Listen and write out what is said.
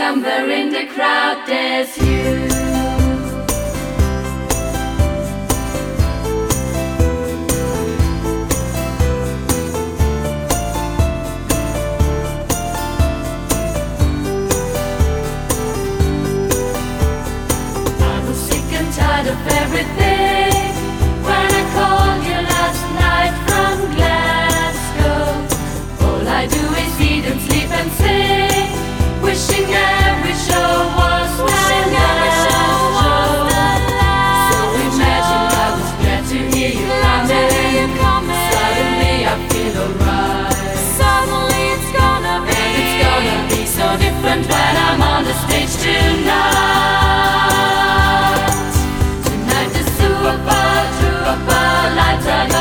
somewhere in the crowd there's you. Of everything when I called you last night from Glasgow. All I do is eat and sleep and sing, wishing every show was the last show. So imagine I was glad to hear you coming. Suddenly I feel alright. Suddenly it's gonna be so different when I'm on the stage tonight. Lights are